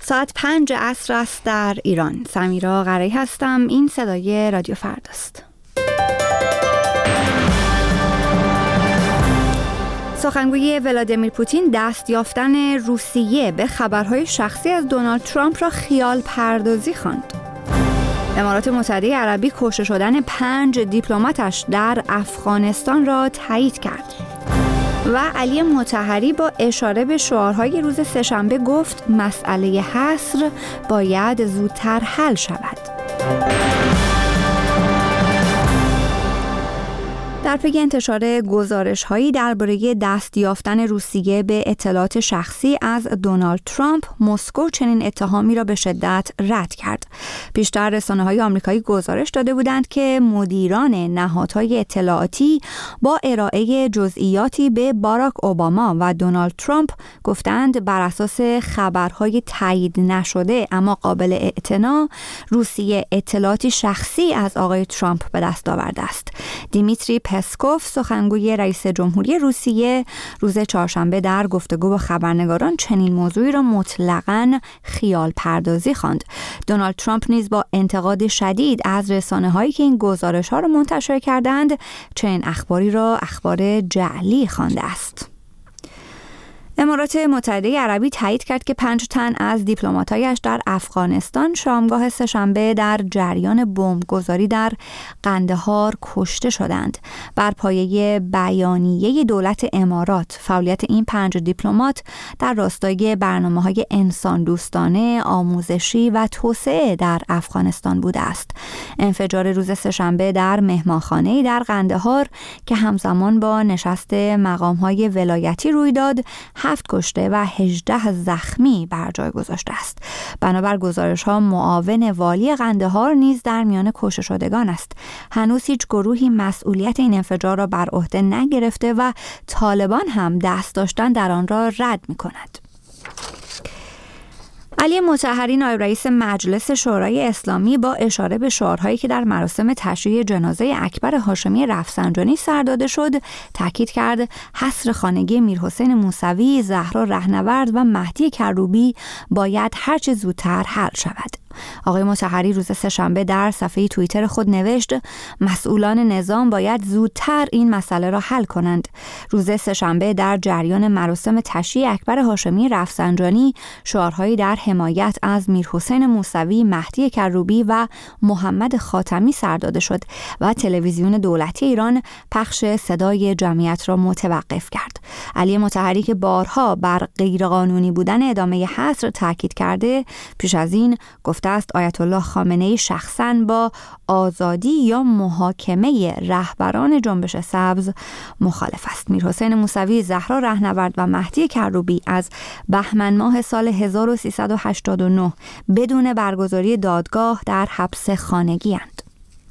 ساعت 5 عصر است در ایران. سمیرا قرایی هستم. این صدای رادیو فرداست. سخنگوی ولادیمیر پوتین دست یافتن روسیه به خبرهای شخصی از دونالد ترامپ را خیال پردازی خواند. امارات متحده عربی کشته شدن 5 دیپلماتش در افغانستان را تایید کرد. و علی مطهری با اشاره به شعارهای روز سه‌شنبه گفت مسئله حصر باید زودتر حل شود. در پی انتشار گزارش‌هایی درباره دست یافتن روسیه به اطلاعات شخصی از دونالد ترامپ، مسکو چنین اتهامی را به شدت رد کرد. پیشتر رسانه‌های آمریکایی گزارش داده بودند که مدیران نهادهای اطلاعاتی با ارائه جزئیاتی به باراک اوباما و دونالد ترامپ گفتند بر اساس خبرهای تایید نشده اما قابل اعتنا، روسیه اطلاعاتی شخصی از آقای ترامپ به دست آورده است. دیمیتری پسکوف، سخنگوی رئیس جمهوری روسیه، روز چهارشنبه در گفتگو با خبرنگاران چنین موضوعی را مطلقاً خیال پردازی خواند. دونالد ترامپ نیز با انتقاد شدید از رسانه‌هایی که این گزارش‌ها را منتشر کردند، چنین اخباری را اخبار جعلی خوانده است. امارات متحده عربی تایید کرد که 5 تن از دیپلمات‌هایش در افغانستان شامگاه سه‌شنبه در جریان بمبگذاری در قندهار کشته شدند. بر پایه بیانیه دولت امارات، فعالیت این 5 دیپلمات در راستای برنامه‌های انسان دوستانه، آموزشی و توسعه در افغانستان بوده است. انفجار روز سه‌شنبه در مهمانخانه‌ای در قندهار که همزمان با نشست مقام‌های ولایتی روی داد، 7 کشته و 18 زخمی بر جای گذاشته است. بنابر گزارش‌ها معاون والی قندهار نیز در میان کشته شدگان است. هنوز هیچ گروهی مسئولیت این انفجار را بر عهده نگرفته و طالبان هم دست داشتن در آن را رد می‌کند. علی مطهری، نایب رئیس مجلس شورای اسلامی، با اشاره به شعارهایی که در مراسم تشییع جنازه اکبر هاشمی رفسنجانی سر داده شد، تاکید کرد حصر خانگی میرحسین موسوی، زهرا رهنورد و مهدی کروبی باید هرچه زودتر حل شود. آقای مطهری روز سه‌شنبه در صفحه توییتر خود نوشت مسئولان نظام باید زودتر این مسئله را حل کنند. روز سه‌شنبه در جریان مراسم تشییع اکبر هاشمی رفسنجانی شعارهایی در حمایت از میرحسین موسوی، مهدی کروبی و محمد خاتمی سر داده شد و تلویزیون دولتی ایران پخش صدای جمعیت را متوقف کرد. علی مطهری که بارها بر غیرقانونی بودن ادامه حصر تاکید کرده، پیش از این گفته است آیت الله خامنه‌ای شخصاً با آزادی یا محاکمه رهبران جنبش سبز مخالف است. میرحسین موسوی، زهرا رهنورد و مهدی کروبی از بهمن ماه سال 1389 بدون برگزاری دادگاه در حبس خانگی اند.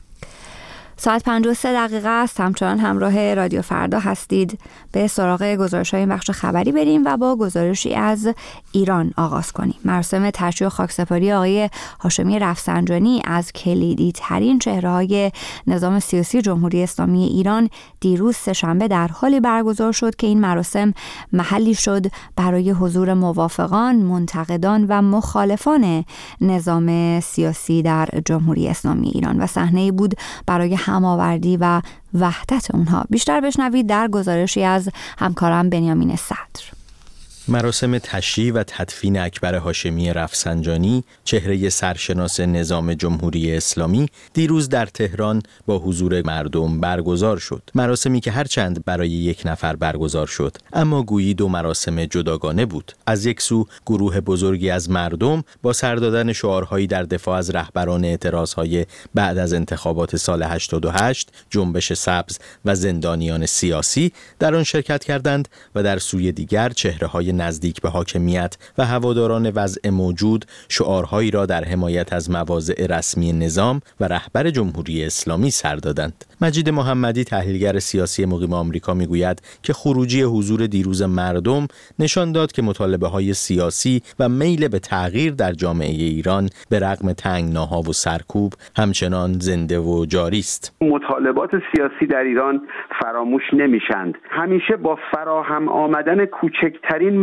ساعت 53 است. همچنان همراه رادیو فردا هستید. به سراغ گزارش‌های این بخش خبری بریم و با گزارشی از ایران آغاز کنیم. مراسم تشییع و خاکسپاری آقای هاشمی رفسنجانی از کلیدی ترین چهره‌های نظام سیاسی جمهوری اسلامی ایران دیروز سه‌شنبه در حالی برگزار شد که این مراسم محلی شد برای حضور موافقان، منتقدان و مخالفان نظام سیاسی در جمهوری اسلامی ایران و صحنه‌ای بود برای هماوردی و وحدت اونها. بیشتر بشنوید در گزارشی از همکارم بنیامین صدر. مراسم تشییع و تدفین اکبر هاشمی رفسنجانی، چهره سرشناس نظام جمهوری اسلامی، دیروز در تهران با حضور مردم برگزار شد. مراسمی که هرچند برای یک نفر برگزار شد، اما گویی 2 مراسم جداگانه بود. از یک سو گروه بزرگی از مردم با سر دادن شعارهایی در دفاع از رهبران اعتراضهای بعد از انتخابات سال 88، جنبش سبز و زندانیان سیاسی در آن شرکت کردند و در سوی دیگر چهره‌های نزدیک به حاکمیت و هواداران وضع موجود شعارهایی را در حمایت از مواضع رسمی نظام و رهبر جمهوری اسلامی سر دادند. مجید محمدی، تحلیلگر سیاسی مقیم آمریکا، میگوید که خروجی حضور دیروز مردم نشان داد که مطالبه‌های سیاسی و میل به تغییر در جامعه ایران به رغم تنگناها و سرکوب همچنان زنده و جاری است. مطالبات سیاسی در ایران فراموش نمیشند. همیشه با فراهم آمدن کوچکترین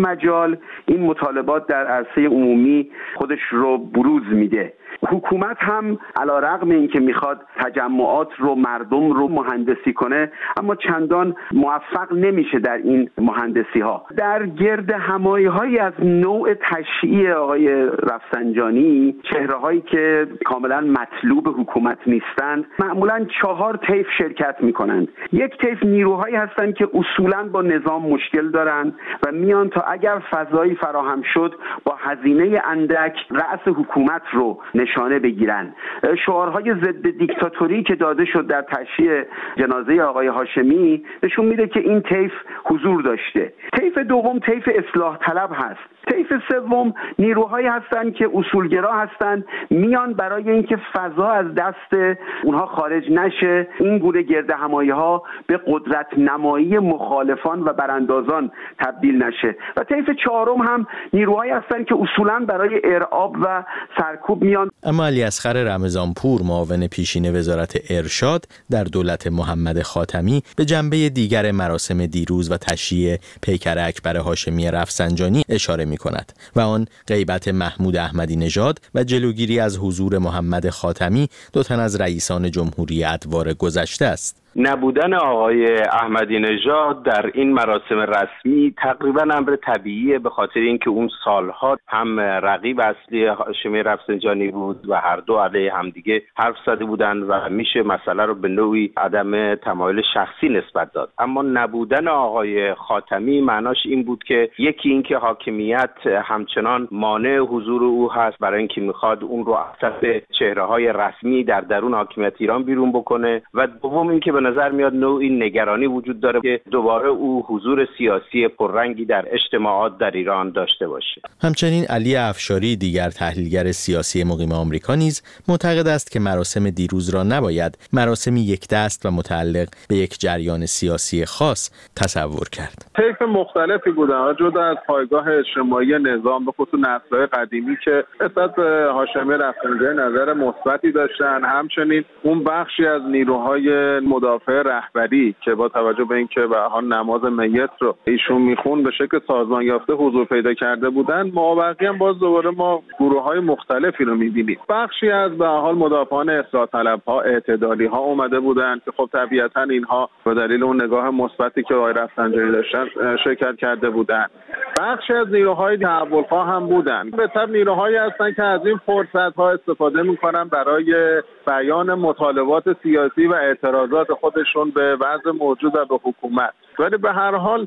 مجال این مطالبات در عرصه عمومی خودش رو بروز میده. حکومت هم علیرغم اینکه میخواد تجمعات رو، مردم رو مهندسی کنه، اما چندان موفق نمیشه در این مهندسی ها. در گرد همایی های از نوع تشییع آقای رفسنجانی، چهره هایی که کاملا مطلوب حکومت نیستند، معمولا 4 طیف شرکت میکنند. یک طیف نیروهایی هستند که اصولا با نظام مشکل دارند و میان تا اگر فضایی فراهم شد با هزینه اندک رأس حکومت رو نشانه بگیرن. شعارهای ضد دیکتاتوری که داده شد در تشییع جنازه آقای هاشمی نشون میده که این طیف حضور داشته. طیف دوم طیف اصلاح طلب هست. طیف سوم نیروهایی هستند که اصولگرا هستند، میان برای اینکه فضا از دست اونها خارج نشه، این گونه گرد همایی ها به قدرت نمایی مخالفان و براندازان تبدیل نشه. و طیف چهارم هم نیروهایی هستند که اصولا برای ارعاب و سرکوب میان. اما علیاصغر رمضانپور، معاون پیشین وزارت ارشاد در دولت محمد خاتمی، به جنبه دیگر مراسم دیروز و تشییع پیکر اکبر هاشمی رفسنجانی اشاره می‌کند و آن غیبت محمود احمدی نژاد و جلوگیری از حضور محمد خاتمی، 2 تن از رئیسان جمهوری ادوار گذشته است. نبودن آقای احمدی نژاد در این مراسم رسمی تقریبا امر طبیعیه، به خاطر اینکه اون سالها هم رقیب اصلی هاشمی رفسنجانی بود و هر دو علیه همدیگه حرف زده بودند و میشه مسئله رو به نوعی عدم تمایل شخصی نسبت داد. اما نبودن آقای خاتمی معناش این بود که یکی اینکه حاکمیت همچنان مانع حضور او هست برای اینکه میخواد اون رو از چهره‌های رسمی در درون حاکمیت ایران بیرون بکنه، و دوم اینکه به نظر میاد نوعی نگرانی وجود داره که دوباره او حضور سیاسی پررنگی در اجتماعات در ایران داشته باشه. همچنین علی افشاری، دیگر تحلیلگر سیاسی مقیم آمریکا، نیز معتقد است که مراسم دیروز را نباید مراسمی یکدست و متعلق به یک جریان سیاسی خاص تصور کرد. طیف مختلفی بودن، جدا از پایگاه اجتماعی نظام، به خصوص نسل‌های قدیمی که نسبت به هاشمی رفسنجانی نظر مثبتی داشتن، همچنین اون بخشی از نیروهای مدافع رهبری که با توجه به اینکه به حال نماز میت رو ایشون میخون به شکل سازمان یافته حضور پیدا کرده بودن، مابقی هم باز دوباره ما گروه‌های مختلفی رو می‌بینیم. بخشی از به حال مدافعان اصلاح طلب‌ها، اعتدالی ها اومده بودن که خب طبیعتاً اینها به دلیل اون نگاه مثبتی که آقای رفسنجانی داشتن شرکت کرده بودن. بخشی از نیروهای تحول‌خواه هم بودن. به طب نیروهایی هستن که از این فرصت‌ها استفاده می‌کنن برای بیان مطالبات سیاسی و اعتراضات خودشون به وضع موجود و به حکومت. ولی به هر حال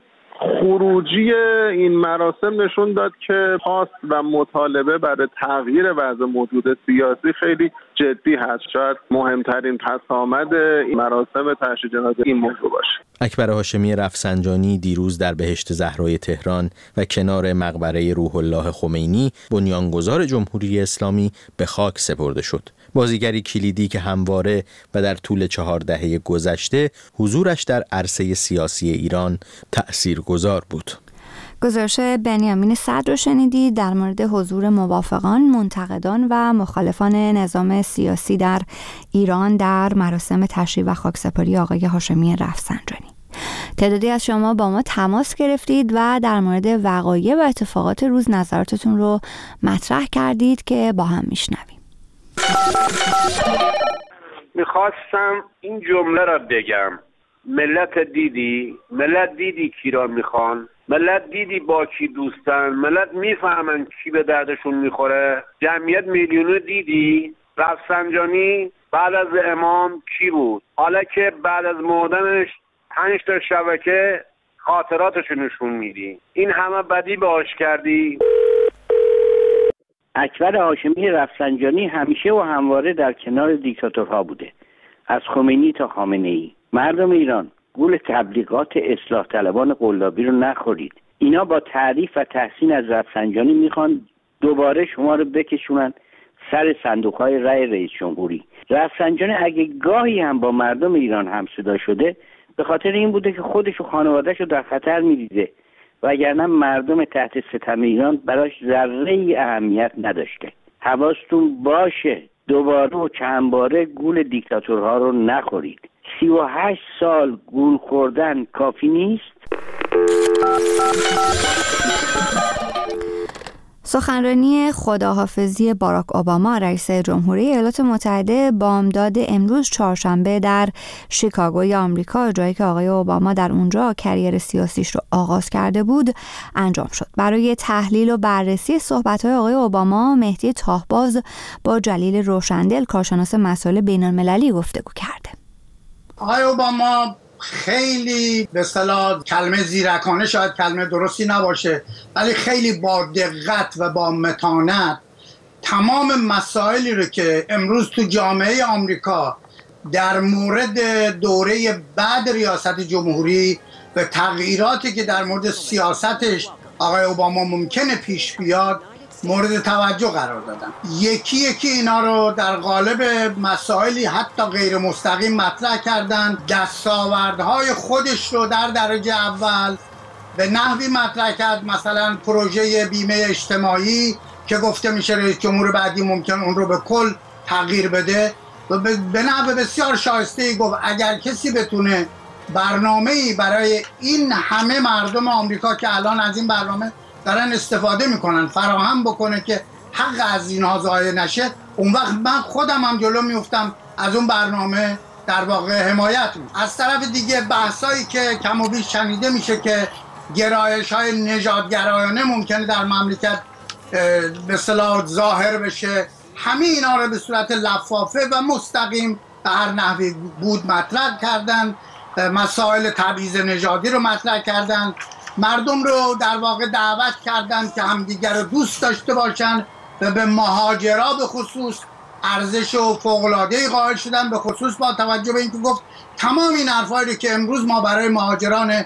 خروجی این مراسم نشون داد که خواست و مطالبه برای تغییر وضع موجود سیاسی خیلی جدی هست. شاید مهمترین پس‌آمد این مراسم تشییع جنازه این موضوع باشه. اکبر هاشمی رفسنجانی دیروز در بهشت زهرای تهران و کنار مقبره روح الله خمینی، بنیانگذار جمهوری اسلامی، به خاک سپرده شد. بازیگری کلیدی که همواره و در طول 4 دهه گذشته حضورش در عرصه سیاسی ایران تأثیرگذار بود. گزارش بنیامین صدر رو شنیدید در مورد حضور موافقان، منتقدان و مخالفان نظام سیاسی در ایران در مراسم تشییع و خاکسپاری آقای هاشمی رفسنجانی. تعدادی از شما با ما تماس گرفتید و در مورد وقایع و اتفاقات روز نظراتتون رو مطرح کردید که با هم میشنویم. میخواستم این جمله را بگم: ملت دیدی کی را میخوان، ملت دیدی با کی دوستن، ملت میفهمن کی به دردشون میخوره. جمعیت میلیونی دیدی. رفسنجانی بعد از امام کی بود؟ حالا که بعد از مردنش 5 تا شبکه خاطراتشو نشون میدی. این همه بدی باش کردی. اکبر هاشمی رفسنجانی همیشه و همواره در کنار دیکتاتورها بوده، از خمینی تا خامنه‌ای. مردم ایران، گول تبلیغات اصلاح طلبان قلابی رو نخورید. اینا با تعریف و تحسین از رفسنجانی میخوان دوباره شما رو بکشونن سر صندوق‌های رأی رئیس جمهوری. رفسنجانی اگه گاهی هم با مردم ایران همصدا شده، به خاطر این بوده که خودش و خانواده‌اش رو در خطر می‌دیده، وگرنه مردم تحت ستم ایران براش ذره‌ای اهمیت نداشته. حواستون باشه دوباره و چند باره گول دیکتاتورها رو نخورید. 38 سال گول خوردن کافی نیست. سخنرانی خداحافظی باراک اوباما رئیس جمهوری ایالات متحده بامداد امروز چهارشنبه در شیکاگوی آمریکا، جایی که آقای اوباما در اونجا کریر سیاسیش رو آغاز کرده بود، انجام شد. برای تحلیل و بررسی صحبت‌های آقای اوباما، مهدی تاهباز با جلیل روشندل، کارشناس مسائل بین‌المللی، گفتگو کرده. آقای اوباما خیلی به اصطلاح کلمه زیرکانه، شاید کلمه درستی نباشه، ولی خیلی با دقت و با متانت تمام مسائلی رو که امروز تو جامعه آمریکا در مورد دوره بعد ریاست جمهوری و تغییراتی که در مورد سیاستش آقای اوباما ممکنه پیش بیاد مورد توجه قرار دادن. یکی یکی اینا رو در قالب مسائلی حتی غیر مستقیم مطرح کردن. دستاوردهای خودش رو در درجه اول به نحوی مطرح کرد، مثلا پروژه بیمه اجتماعی که گفته میشه رئیس جمهور بعدی ممکن اون رو به کل تغییر بده و به نحو بسیار شایسته‌ای گفت اگر کسی بتونه برنامه‌ای برای این همه مردم آمریکا که الان از این برنامه دارن استفاده میکنن فراهم بکنه که حق از اینها ضایع نشه، اون وقت من خودم هم جلو میفتم از اون برنامه در واقع حمایت میکنم. از طرف دیگه بحثایی که کم و بیش شنیده میشه که گرایش‌های نژادگرایانه ممکنه در مملکت به اصطلاح ظاهر بشه، همه اینا رو به صورت لفافه و مستقیم به هر نحوی بود مطرح کردن. مسائل تبعیض نژادی رو مطرح کردن، مردم رو در واقع دعوت کردن که همدیگر رو دوست داشته باشن و به مهاجرا به خصوص ارزش و فوق‌العاده‌ای قائل شدن، به خصوص با توجه به اینکه گفت تمام این حرفایی که امروز ما برای مهاجران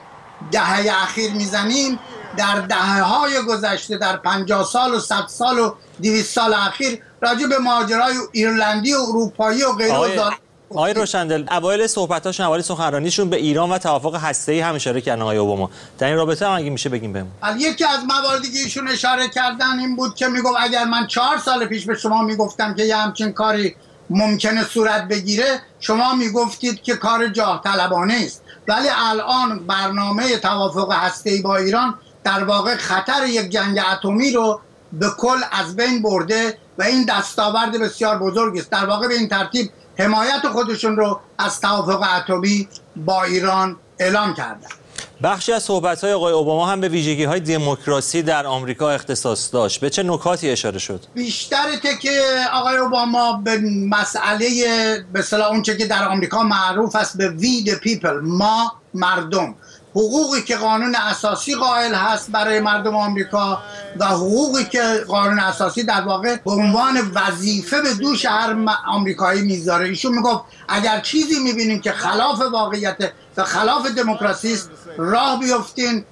دهه اخیر میزنیم در دهه‌های گذشته، در 50 سال و 100 سال و 200 سال اخیر راجع به مهاجرای ایرلندی و اروپایی و غیره. آقای روشندل، اوایل صحبتاشون، اوایل سخنرانیشون به ایران و توافق هسته‌ای هم اشاره کردن آقای اوباما. در این رابطه هم اگه میشه بگیم بهمون. یکی از مواردی که ایشون اشاره کردن این بود که میگفت اگر من 4 سال پیش به شما میگفتم که یه همچین کاری ممکنه صورت بگیره، شما میگفتید که کار جاه طلبانه است، ولی الان برنامه توافق هسته‌ای با ایران در واقع خطر یک جنگ اتمی رو به کل از بین برده و این دستاورد بسیار بزرگی است. در واقع به این ترتیب حمایت خودشون رو از توافق اتمی با ایران اعلام کردن. بخشی از صحبت‌های آقای اوباما هم به ویژگی‌های دموکراسی در آمریکا اختصاص داشت. به چه نکاتی اشاره شد؟ بیشتر که آقای اوباما به مسئله به اصطلاح اونچه که در آمریکا معروف است به we the people، ما مردم، حقوقی که قانون اساسی قائل هست برای مردم آمریکا و حقوقی که قانون اساسی در واقع به عنوان وظیفه به دوش هر آمریکایی میذاره. ایشون میگفت اگر چیزی میبینین که خلاف واقعیت و خلاف دموکراسی است، راه بیفتین،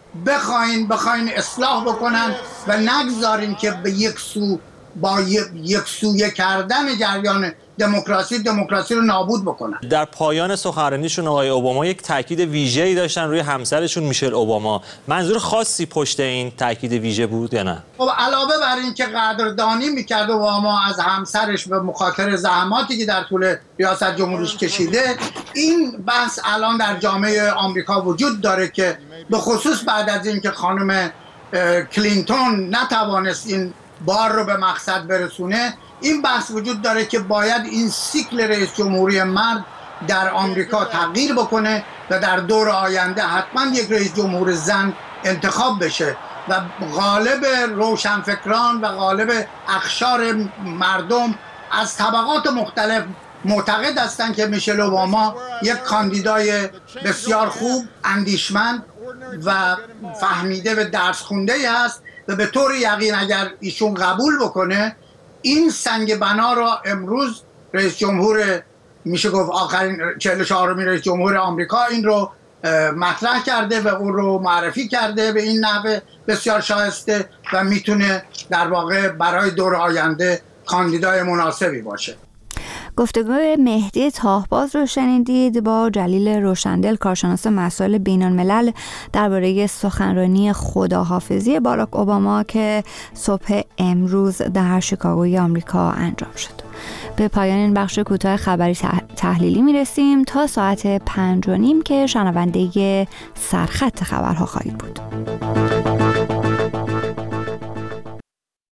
بخواین اصلاح بکنن و نگذارین که به یک سو با یک سویه کردن جریان دموکراسی رو نابود بکنن. در پایان سخنرانیشون آقای اوباما یک تاکید ویژه‌ای داشتن روی همسرشون میشل اوباما. منظور خاصی پشت این تاکید ویژه بود یا نه؟ خب علاوه بر این که قدردانی میکرد اوباما از همسرش به مخاطر زحماتی که در طول ریاست جمهوریش کشیده، این بحث الان در جامعه آمریکا وجود داره که به خصوص بعد از اینکه خانم کلینتون نتوانست این بار رو به مقصد برسونه، این بحث وجود داره که باید این سیکل رئیس جمهوری مرد در آمریکا تغییر بکنه و در دور آینده حتما یک رئیس جمهور زن انتخاب بشه و غالب روشنفکران و غالب اقشار مردم از طبقات مختلف معتقد هستند که میشل اوباما یک کاندیدای بسیار خوب، اندیشمند و فهمیده و درس خونده هست و به طور یقین اگر ایشون قبول بکنه این سنگ بنا را امروز رئیس جمهور، میشه گفت آخرین 44مین رئیس جمهور آمریکا این رو مطرح کرده و اون رو معرفی کرده به این نحو بسیار شایسته و میتونه در واقع برای دور آینده کاندیدای مناسبی باشه. گفتگوی مهدی تاهباز رو شنیدید با جلیل روشندل، کارشناس مسائل بین‌الملل، درباره سخنرانی خداحافظی باراک اوباما که صبح امروز در شیکاگوی آمریکا انجام شد. به پایان این بخش کوتاه خبری تحلیلی میرسیم تا ساعت 5:30 که شنونده سرخط خبرها خواهید بود.